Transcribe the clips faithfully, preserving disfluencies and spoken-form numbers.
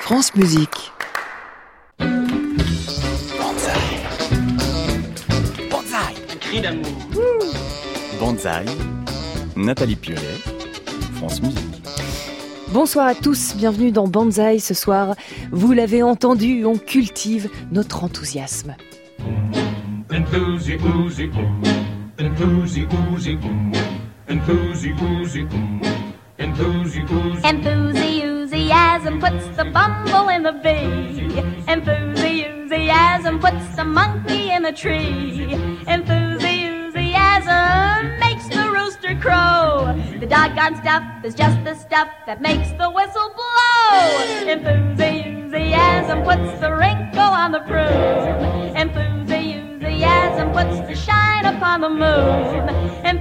France Musique. Banzai. Banzai. Un cri d'amour. Banzai. Nathalie Piolet. France Musique. Bonsoir à tous, bienvenue dans Banzai ce soir. Vous l'avez entendu, on cultive notre enthousiasme. Enthusi, oozy, boom. Enthusi, oozy, boom. Enthusi, oozy, boom. Enthusi, oozy. Enthusiasm puts the bumble in the bee. Enthusiasm puts the monkey in the tree. Enthusiasm makes the rooster crow. The doggone stuff is just the stuff that makes the whistle blow. Enthusiasm puts the wrinkle on the prune. Enthusiasm puts the shine upon the moon.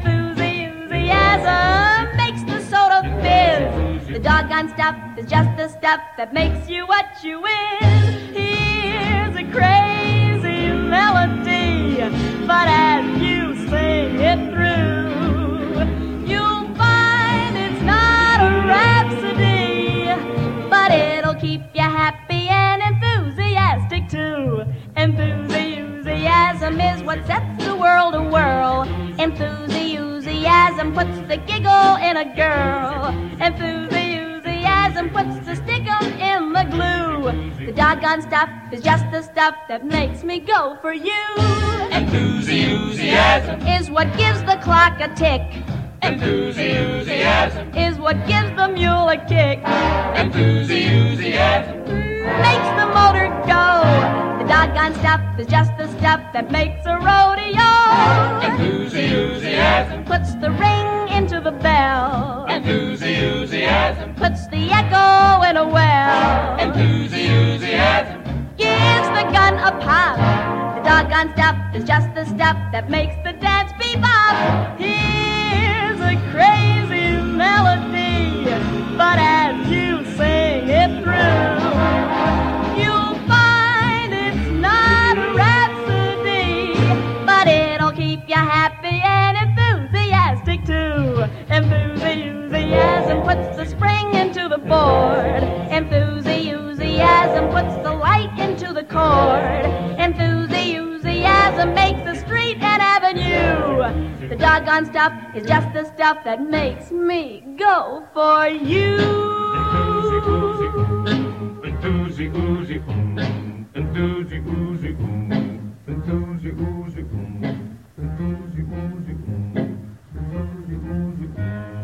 Enthusiasm makes the soda fizz. The doggone stuff is just the stuff that makes you what you is. Here's a crazy melody, but as you sing it through, you'll find it's not a rhapsody, but it'll keep you happy and enthusiastic too. Enthusiasm is what sets the world a whirl. Enthusiasm puts the giggle in a girl. Enthusiasm puts the stickle in the glue. The doggone stuff is just the stuff that makes me go for you. Enthusiasm is what gives the clock a tick. Enthusiasm is what gives the mule a kick. Enthusiasm makes the motor go. The doggone stuff is just the stuff that makes a rodeo. Enthusiasm puts the ring into the bell. Enthusiasm puts the echo in a well. Enthusiasm gives the gun a pop. The doggone stuff is just the stuff that makes the dance bebop. Here's a crazy melody, but as you sing it through, you'll find it's not a rhapsody, but it'll keep you happy and enthusiastic too. Enthusiasm puts the spring into the board. Enthusiasm puts the light into the chord. Enthusiasm makes the street an avenue. The doggone stuff is just the stuff that makes me go for you. Enthusi, oozy, boom. Enthusi, oozy, boom. Enthusi, oozy, boom. Enthusi, oozy, boom. Enthusi, oozy, boom.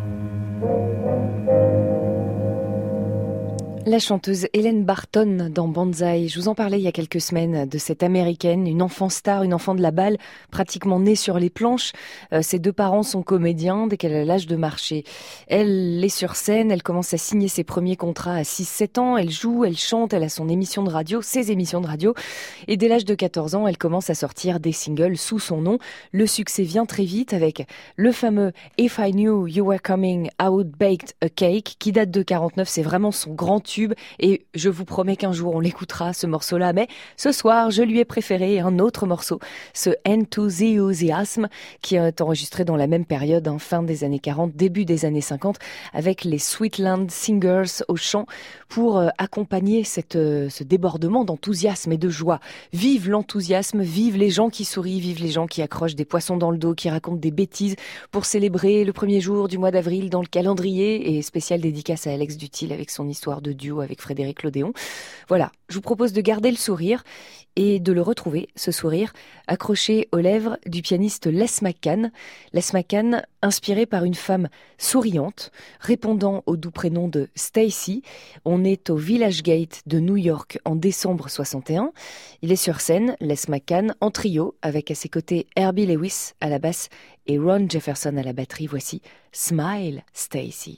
La chanteuse Hélène Barton dans Banzai. Je vous en parlais il y a quelques semaines de cette américaine, une enfant star, une enfant de la balle, pratiquement née sur les planches. Euh, ses deux parents sont comédiens dès qu'elle a l'âge de marcher. Elle est sur scène, elle commence à signer ses premiers contrats à six sept ans. Elle joue, elle chante, elle a son émission de radio, ses émissions de radio. Et dès l'âge de quatorze ans, elle commence à sortir des singles sous son nom. Le succès vient très vite avec le fameux If I Knew You Were Coming, I Would Bake a Cake, qui date de quarante-neuf. C'est vraiment son grand tube. Et je vous promets qu'un jour on l'écoutera ce morceau-là, mais ce soir je lui ai préféré un autre morceau, ce Enthusiasm, qui est enregistré dans la même période, hein, fin des années quarante, début des années cinquante, avec les Sweetland Singers au chant pour euh, accompagner cette, euh, ce débordement d'enthousiasme et de joie. Vive l'enthousiasme, vive les gens qui sourient, vive les gens qui accrochent des poissons dans le dos, qui racontent des bêtises pour célébrer le premier jour du mois d'avril dans le calendrier, et spéciale dédicace à Alex Dutil avec son histoire de duo avec Frédéric Lodéon. Voilà, je vous propose de garder le sourire et de le retrouver, ce sourire, accroché aux lèvres du pianiste Les McCann. Les McCann, inspiré par une femme souriante, répondant au doux prénom de Stacy. On est au Village Gate de New York en décembre soixante et un. Il est sur scène, Les McCann, en trio, avec à ses côtés Herbie Lewis à la basse et Ron Jefferson à la batterie. Voici Smile, Stacy.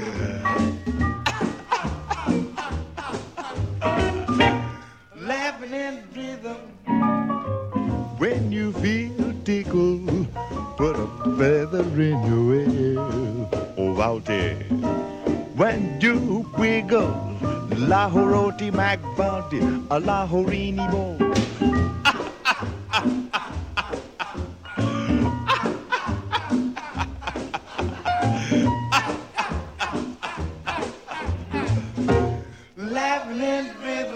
Laughing in rhythm when you feel tickled. Put a feather in your ear, oh Walter. When you wiggle, la horoti mac body, a la horini bo. Laughing in rhythm.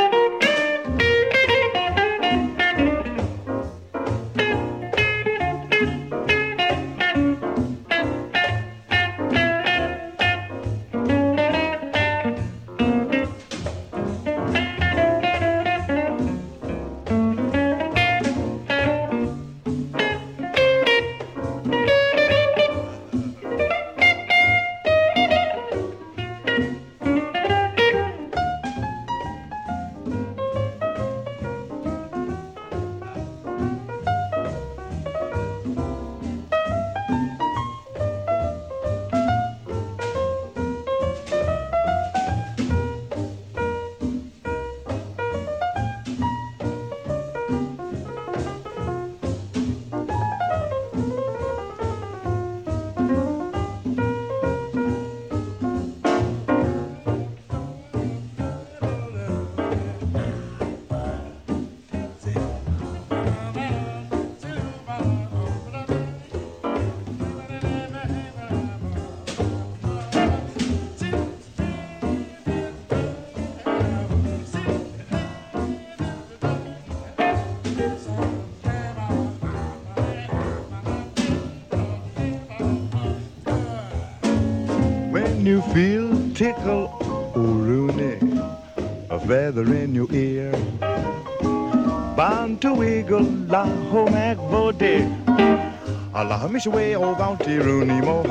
When you feel tickle, oh Rooney, a feather in your ear, bound to wiggle, la ho mac body, Allah miss away, oh bounty Rooney mo.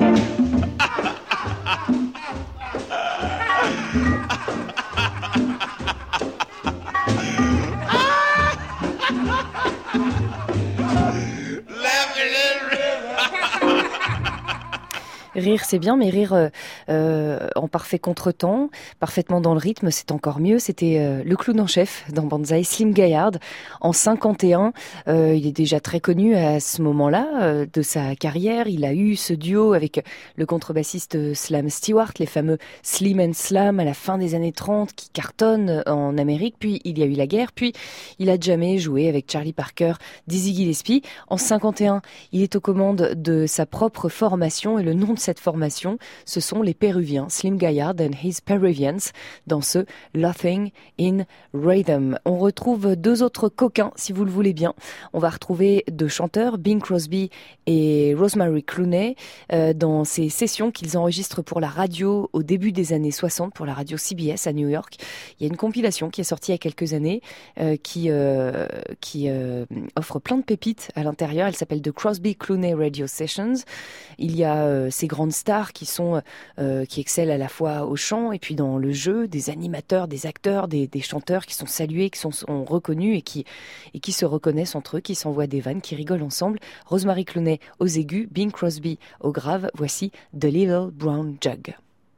Rire, c'est bien, mais rire euh, euh, en parfait contretemps, parfaitement dans le rythme, c'est encore mieux. C'était euh, le clown en chef dans Banzai, Slim Gaillard, en cinquante et un. Euh, il est déjà très connu à ce moment-là euh, de sa carrière. Il a eu ce duo avec le contrebassiste Slam Stewart, les fameux Slim and Slam à la fin des années trente, qui cartonnent en Amérique. Puis il y a eu la guerre, puis il a jamais joué avec Charlie Parker, Dizzy Gillespie. En cinquante et un, il est aux commandes de sa propre formation et le nom de cette formation, ce sont les Péruviens, Slim Gaillard and his Peruvians, dans ce Laughing in Rhythm. On retrouve deux autres coquins, si vous le voulez bien. On va retrouver deux chanteurs, Bing Crosby et Rosemary Clooney, euh, dans ces sessions qu'ils enregistrent pour la radio au début des années soixante, pour la radio C B S à New York. Il y a une compilation qui est sortie il y a quelques années, euh, qui, euh, qui euh, offre plein de pépites à l'intérieur. Elle s'appelle The Crosby Clooney Radio Sessions. Il y a euh, ces grandes stars qui sont euh, qui excellent à la fois au chant et puis dans le jeu, des animateurs, des acteurs, des, des chanteurs qui sont salués, qui sont, sont reconnus et qui et qui se reconnaissent entre eux, qui s'envoient des vannes, qui rigolent ensemble. Rosemary Clooney aux aigus, Bing Crosby aux graves. Voici The Little Brown Jug.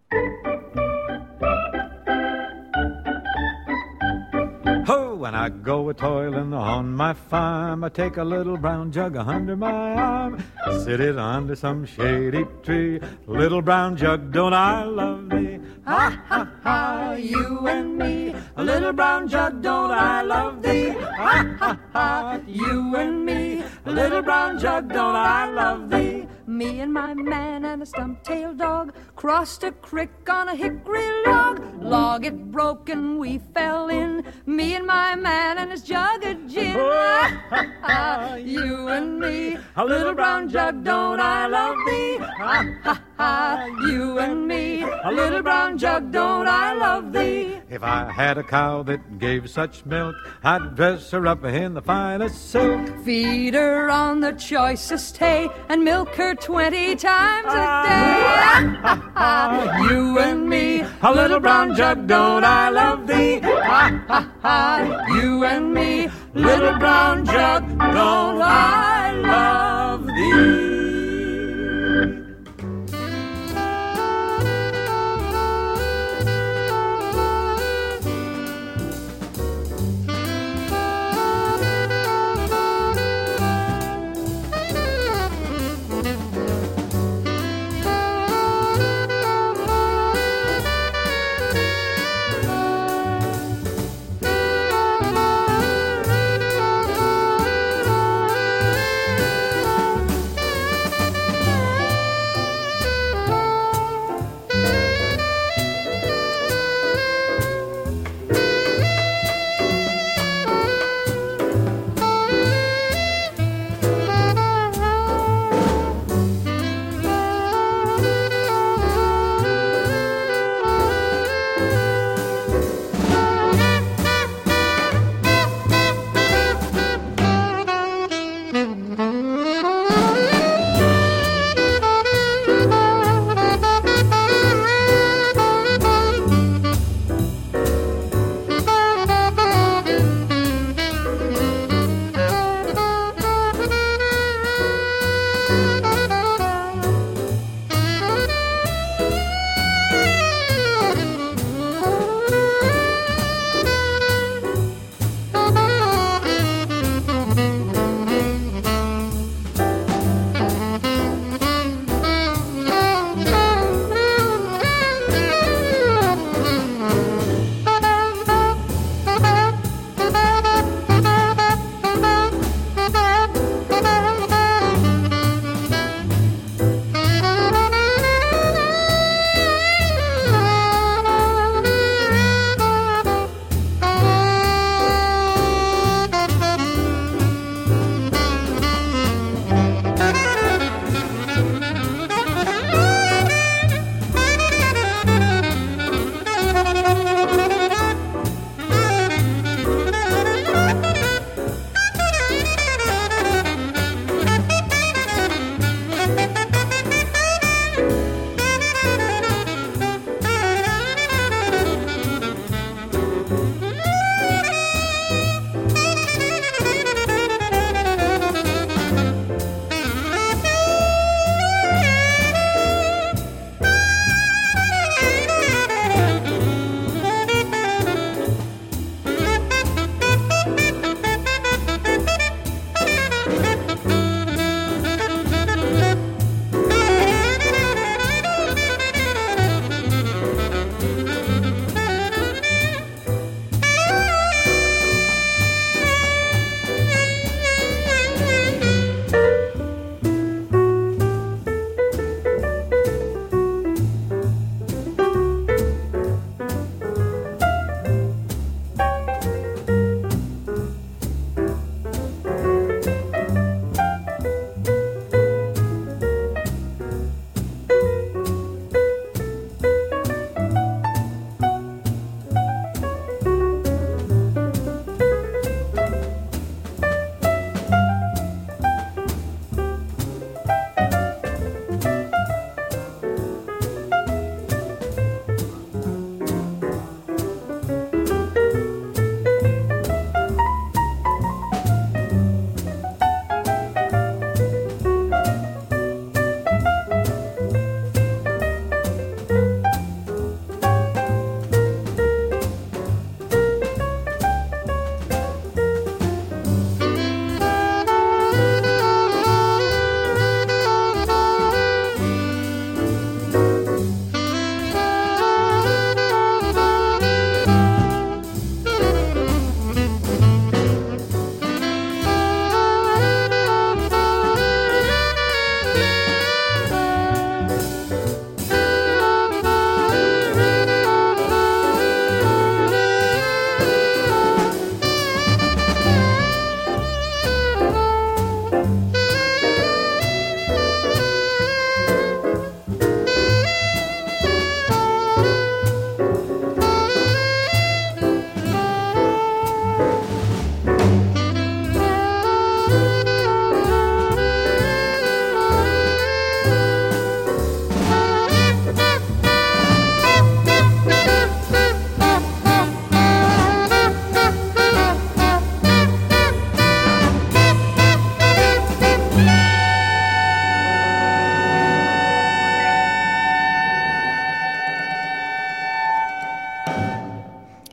Ho, when I go a toiling on my farm, I take a little brown jug under my arm, sit it under some shady tree. Little brown jug, don't I love thee? Ha, ha, ha, you and me. A little brown jug, don't I love thee? Ha, ha, ha, you and me. A little brown jug, don't I love thee? Me and my man and a stump-tailed dog crossed a creek on a hickory log. Log it broke and we fell in. Me and my man and his jug of gin. You and me, a little brown jug, don't I love thee? Ha, ha, ha, you and me, a little brown jug, don't I love thee? If I had a cow that gave such milk, I'd dress her up in the finest silk. Feed her on the choicest hay and milk her twenty times a day. You and me, a little brown jug, don't I love thee? Ha, ha, ha, you and me, little brown jug, don't I love thee?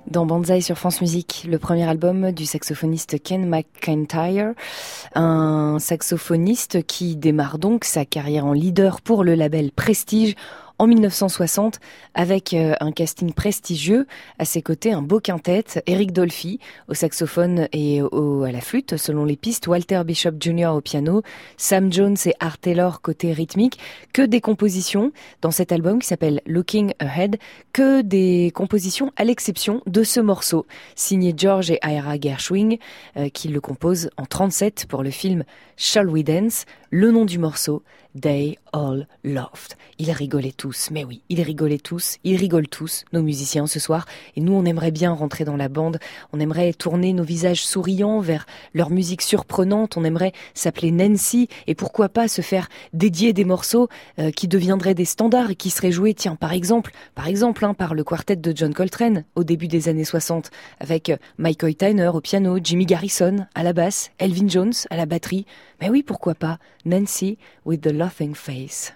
Dans Banzai sur France Musique, le premier album du saxophoniste Ken McIntyre, un saxophoniste qui démarre donc sa carrière en leader pour le label Prestige en mille neuf cent soixante, avec un casting prestigieux. À ses côtés, un beau quintet, Eric Dolphy au saxophone et au, à la flûte, selon les pistes, Walter Bishop junior au piano, Sam Jones et Art Taylor côté rythmique. Que des compositions dans cet album qui s'appelle Looking Ahead, que des compositions à l'exception de ce morceau, signé George et Ira Gershwin, euh, qui le composent en trente-sept pour le film Shall We Dance. Le nom du morceau, They All Laughed. Ils rigolaient tous, mais oui, ils rigolaient tous, ils rigolent tous, nos musiciens ce soir, et nous on aimerait bien rentrer dans la bande, on aimerait tourner nos visages souriants vers leur musique surprenante, on aimerait s'appeler Nancy, et pourquoi pas se faire dédier des morceaux euh, qui deviendraient des standards et qui seraient joués, tiens, par exemple, par exemple, hein, par le quartet de John Coltrane au début des années soixante, avec Mike Hoytiner au piano, Jimmy Garrison à la basse, Elvin Jones à la batterie, mais oui, pourquoi pas, Nancy with the laughing face.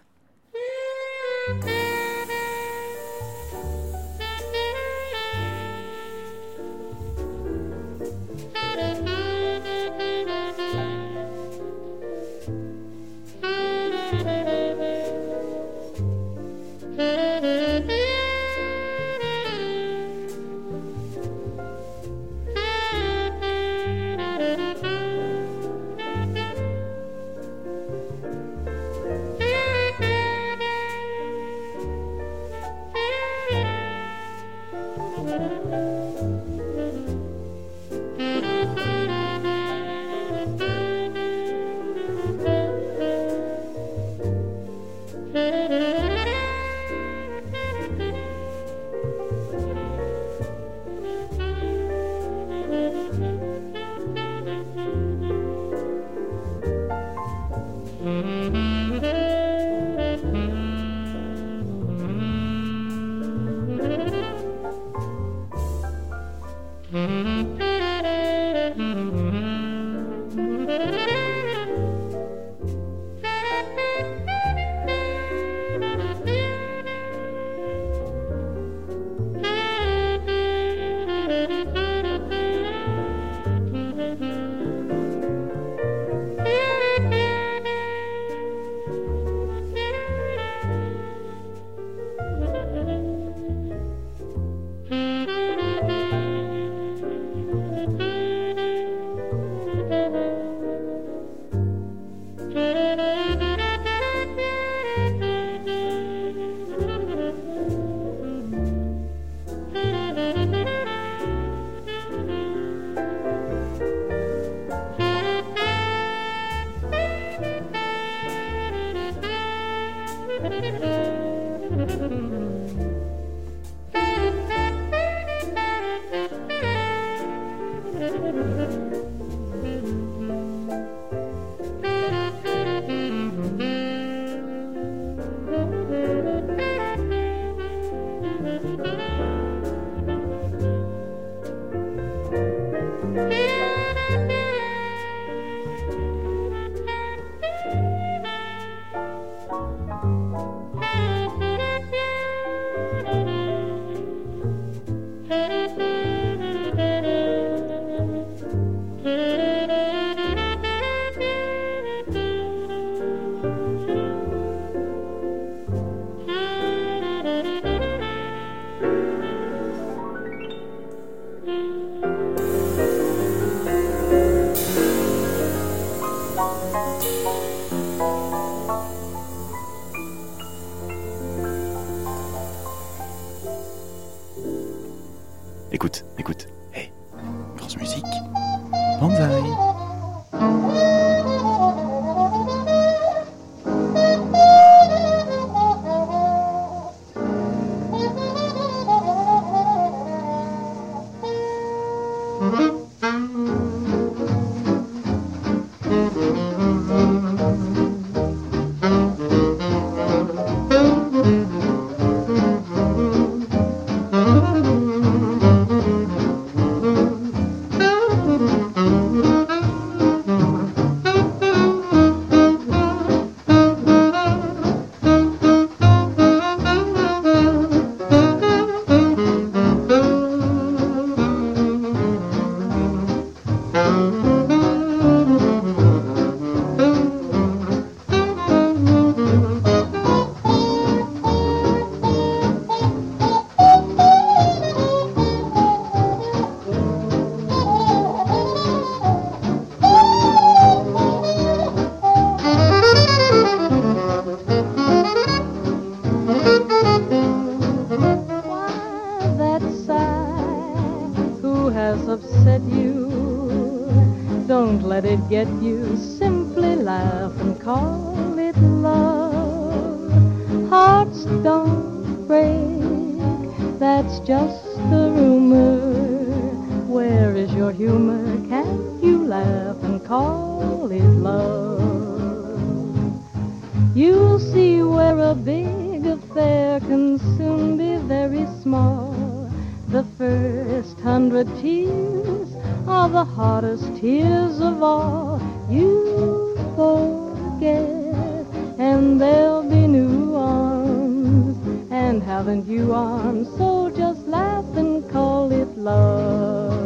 Écoute, écoute. Hey, France Musique. Banzai. Thank you. get you, simply laugh and call it love. Hearts don't break, that's just a rumor. Where is your humor? Can't you laugh and call it love? You'll see where a big affair can soon be very small. The first hundred tears are the hardest tears of all. You forget, and there'll be new arms. And haven't you arms? So just laugh and call it love.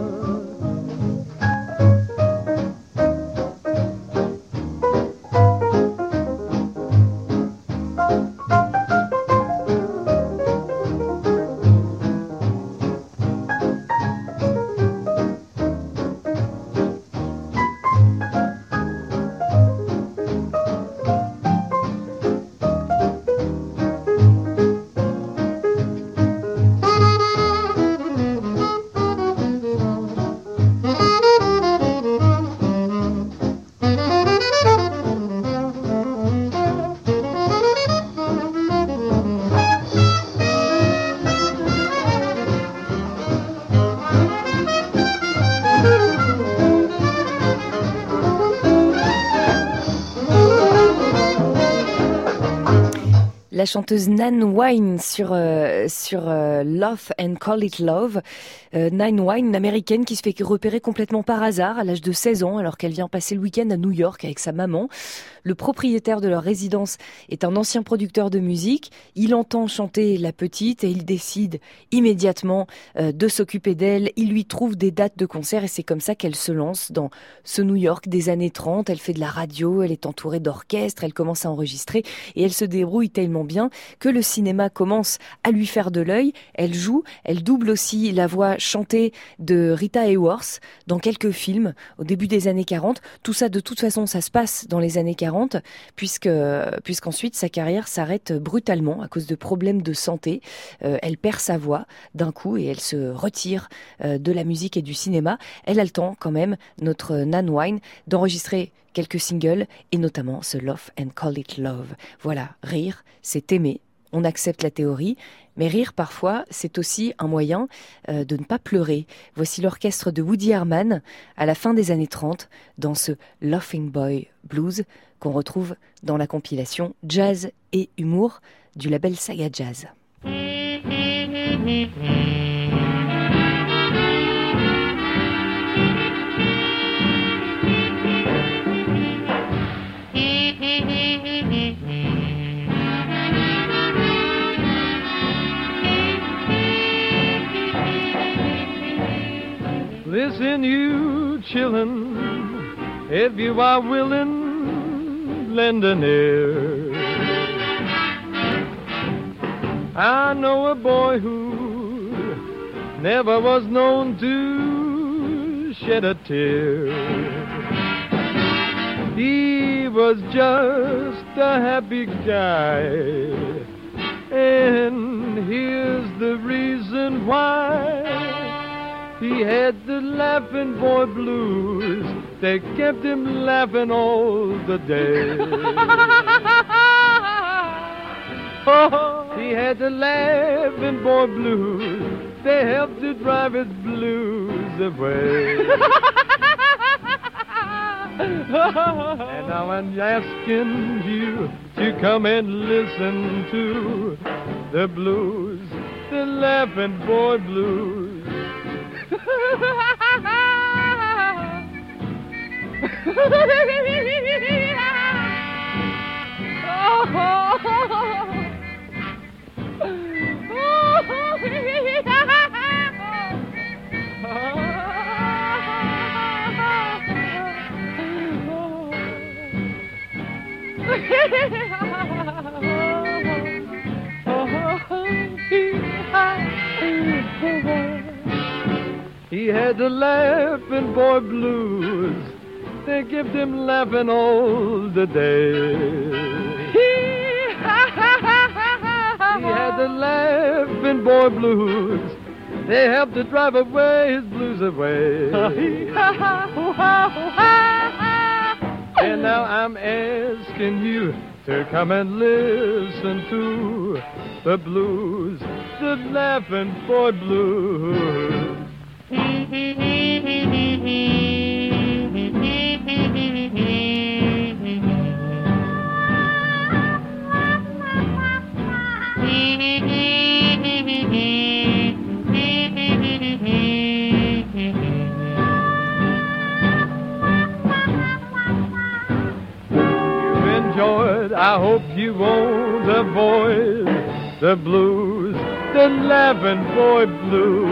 La chanteuse Nan Wine sur euh, sur euh, Love and Call It Love. Euh, Nan Wine, une américaine qui se fait repérer complètement par hasard à l'âge de seize ans alors qu'elle vient passer le week-end à New York avec sa maman. Le propriétaire de leur résidence est un ancien producteur de musique. Il entend chanter la petite et il décide immédiatement euh, de s'occuper d'elle. Il lui trouve des dates de concert et c'est comme ça qu'elle se lance dans ce New York des années trente. Elle fait de la radio, elle est entourée d'orchestres, elle commence à enregistrer et elle se débrouille tellement bien que le cinéma commence à lui faire de l'œil. Elle joue, elle double aussi la voix chantée de Rita Hayworth dans quelques films au début des années quarante. Tout ça, de toute façon, ça se passe dans les années quarante puisque, puisqu'ensuite sa carrière s'arrête brutalement à cause de problèmes de santé. Euh, elle perd sa voix d'un coup et elle se retire euh, de la musique et du cinéma. Elle a le temps quand même, notre Nan Wine, d'enregistrer quelques singles et notamment ce Love and Call It Love. Voilà, rire, c'est aimer. On accepte la théorie, mais rire parfois, c'est aussi un moyen euh, de ne pas pleurer. Voici l'orchestre de Woody Herman à la fin des années trente dans ce Laughing Boy Blues qu'on retrouve dans la compilation Jazz et Humour du label Saga Jazz. Listen, you chillin', if you are willin', lend an ear. I know a boy who never was known to shed a tear. He was just a happy guy, and here's the reason why. He had the laughing boy blues. They kept him laughing all the day. He had the laughing boy blues. They helped to drive his blues away. And now I'm asking you to come and listen to the blues, the laughing boy blues. He had the laughing boy blues. They kept him laughing all the day. He had the laughing boy blues. They helped to drive away his blues away. And now I'm asking you to come and listen to the blues, the Laughing Boy Blues. I hope you won't avoid the blues, the Laughing Boy Blues.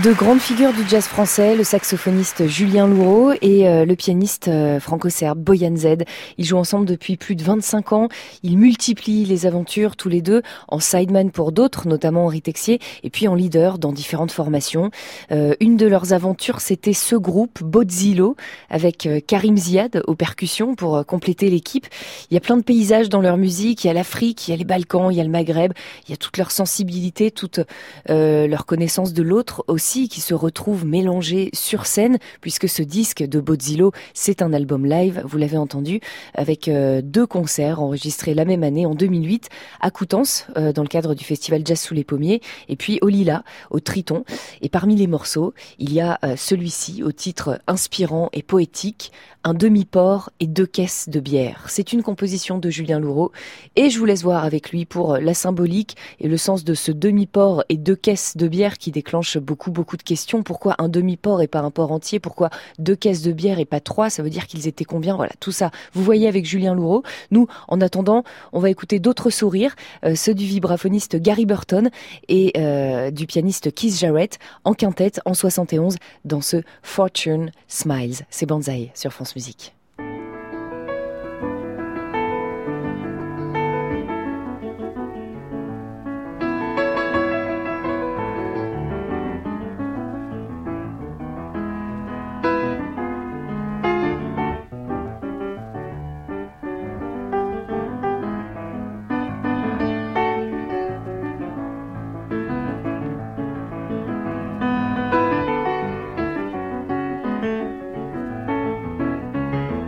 Deux grandes figures du jazz français, le saxophoniste Julien Louraud et euh, le pianiste euh, franco-serbe Boyan Z. Ils jouent ensemble depuis plus de vingt-cinq ans. Ils multiplient les aventures tous les deux, en sideman pour d'autres, notamment Henri Texier, et puis en leader dans différentes formations. Euh, une de leurs aventures, c'était ce groupe, Bodzilo, avec euh, Karim Ziad aux percussions pour euh, compléter l'équipe. Il y a plein de paysages dans leur musique, il y a l'Afrique, il y a les Balkans, il y a le Maghreb, il y a toute leur sensibilité, toute euh, leur connaissance de l'autre aussi, qui se retrouvent mélangés sur scène, puisque ce disque de Bodzilo, c'est un album live, vous l'avez entendu, avec euh, deux concerts enregistrés la même année, en deux mille huit, à Coutances, euh, dans le cadre du festival Jazz sous les pommiers, et puis au Lila, au Triton. Et parmi les morceaux, il y a euh, celui-ci, au titre inspirant et poétique, Un demi-port et deux caisses de bière. C'est une composition de Julien Louraud, et je vous laisse voir avec lui pour la symbolique et le sens de ce demi-port et deux caisses de bière qui déclenche beaucoup, beaucoup de questions. Pourquoi un demi-port et pas un port entier? Pourquoi deux caisses de bière et pas trois? Ça veut dire qu'ils étaient combien? Voilà, tout ça, vous voyez avec Julien Louraud. Nous, en attendant, on va écouter d'autres sourires, euh, ceux du vibraphoniste Gary Burton et euh, du pianiste Keith Jarrett en quintette en soixante et onze dans ce Fortune Smiles. C'est Banzai sur France Musique. Thank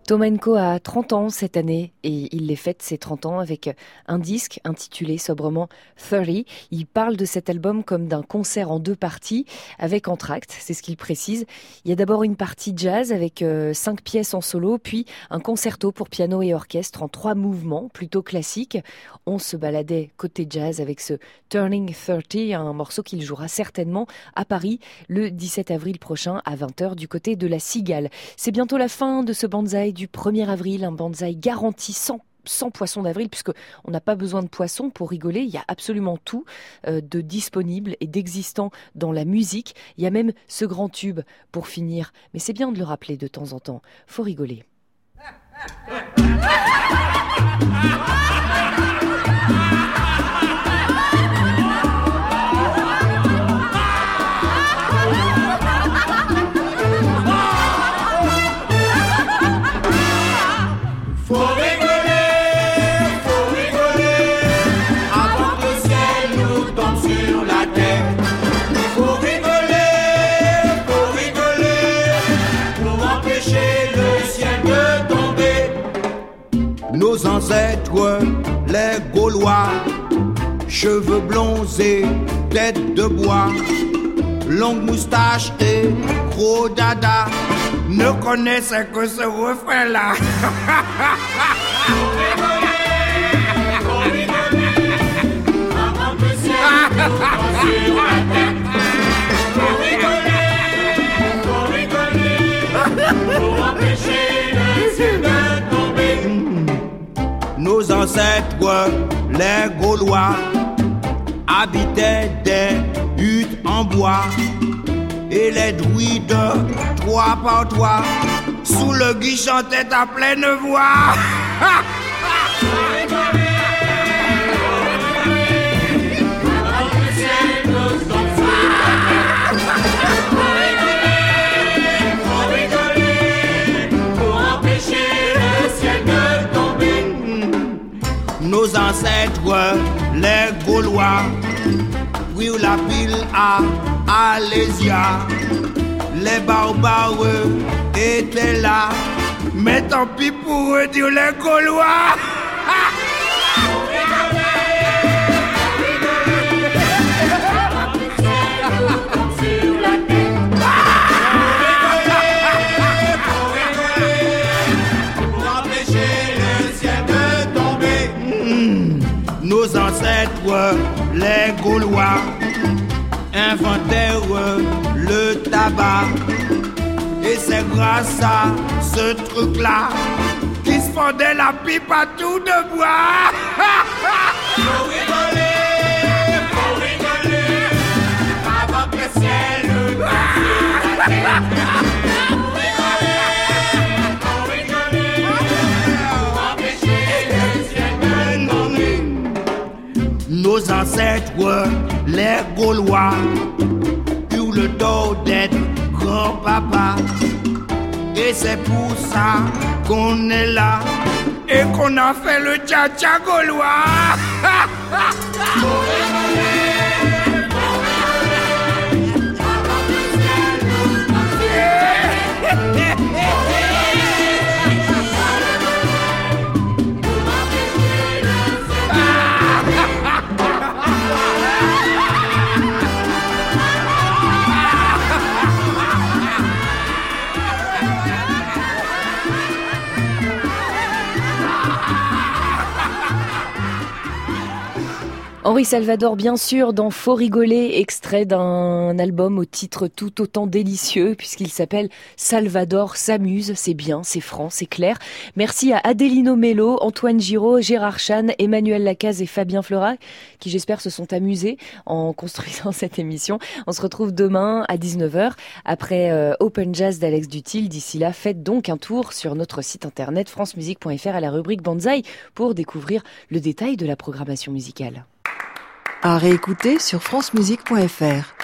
Tomenko a trente ans cette année et il les fête ses trente ans avec un disque intitulé sobrement trente. Il parle de cet album comme d'un concert en deux parties avec entr'acte, c'est ce qu'il précise. Il y a d'abord une partie jazz avec euh, cinq pièces en solo, puis un concerto pour piano et orchestre en trois mouvements plutôt classiques. On se baladait côté jazz avec ce Turning trente, un morceau qu'il jouera certainement à Paris le dix-sept avril prochain à vingt heures du côté de la Cigale. C'est bientôt la fin de ce Banzai du premier avril, un Banzai garanti sans sans poisson d'avril, puisque on n'a pas besoin de poisson pour rigoler. Il y a absolument tout euh, de disponible et d'existant dans la musique. Il y a même ce grand tube pour finir. Mais c'est bien de le rappeler de temps en temps. Faut rigoler. Nos ancêtres, les Gaulois, cheveux blonds et tête de bois, longue moustache et gros dada, ne connaissaient que ce refrain-là. Nos ancêtres, les Gaulois, habitaient des huttes en bois et les druides, trois par trois, sous le gui chantaient à pleine voix. Nos ancêtres, les Gaulois, prirent la pile à Alésia. Les barbares étaient là, mais tant pis pour eux, dire les Gaulois. Nos ancêtres, les Gaulois, inventèrent le tabac. Et c'est grâce à ce truc-là qu'ils se fendaient la pipe à tout de bois. Faut rigoler, faut rigoler, avant que le ciel nous donne. Nos ancêtres, les Gaulois, eurent le dos d'être grand-papa. Et c'est pour ça qu'on est là et qu'on a fait le tcha-tcha gaulois. Henri Salvador, bien sûr, dans Faut rigoler, extrait d'un album au titre tout autant délicieux, puisqu'il s'appelle Salvador s'amuse. C'est bien, c'est franc, c'est clair. Merci à Adélino Mello, Antoine Giraud, Gérard Chan, Emmanuel Lacaze et Fabien Fleurat, qui j'espère se sont amusés en construisant cette émission. On se retrouve demain à dix-neuf heures, après euh, Open Jazz d'Alex Dutil. D'ici là, faites donc un tour sur notre site internet francemusique point f r à la rubrique Banzai pour découvrir le détail de la programmation musicale. À réécouter sur francemusique point f r.